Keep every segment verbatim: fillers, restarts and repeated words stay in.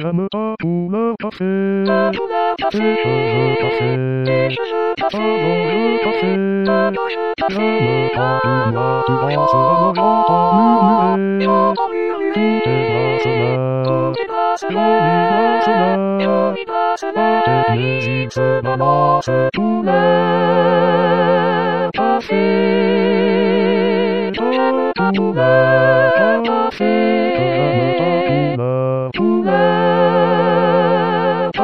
J'aime ta couleur café. Ta couleur café. Je café. Je café. J'adore café. J'adore café. J'aime ta couleur, tu danses, j'entends murmurer. J'entends murmurer. Tous tes bracelets. Tous tes bracelets. Jolis bracelets. Jolis bracelets. Tes musiques se balancent tous les cafés. J'aime ta Tous couleur les café. cafés. J'aime ta couleur. Tous les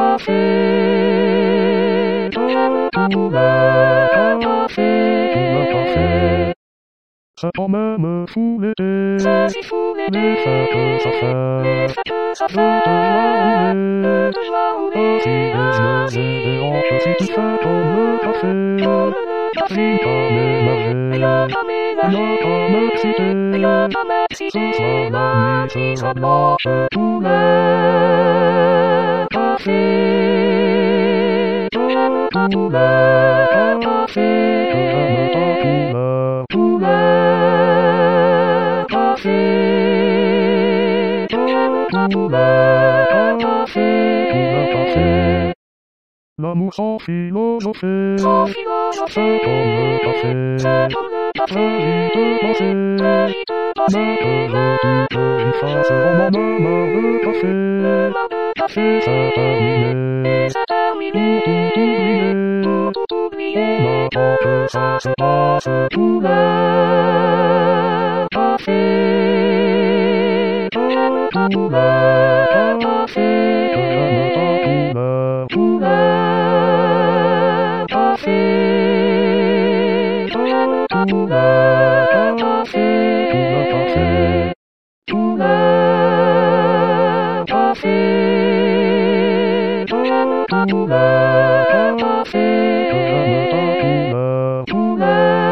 cafés. J'aime ta Tous couleur les café. Tout le café. C'est quand même fou l'été. C'est si fou Les l'été. fêtes ça Les fait. fêtes ça Je te vois fait. rouler. Je vois rouler. Assis des yeux et des hanches. Si tu fais comme le café. Comme le café. Viens pas m'énerver. Viens pas m'énerver. Viens pas m'exciter. Viens pas Ce m'exciter. soir la nuit sera blanche. Tous les cafés. J'aime ta Tous couleur les café. J'aime ta couleur. Tous les cafés. J'aime ta Tous couleur les café. Tout le café. L'amour sans philosopher. Sans philosophie. C'est comme le café. C'est comme le café. Très vite passé. Très vite Mais que passé. veux-tu que j'y fasse? On en a marre de café. Marre de café. C'est terminé. C'est terminé. Tout oublié. Tout, tout On oublié. attend que ça se passe. Tous les cafés. J'aime ta Tous couleur les café. J'aime ta couleur. Tous les cafés. J'aime ta Tous couleur les café. Tout le café. Tous les cafés. J'aime ta Tous couleur les café. J'aime ta couleur. Tous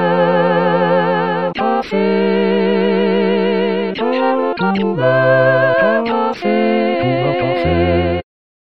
les cafés. J'aime ta Tous couleur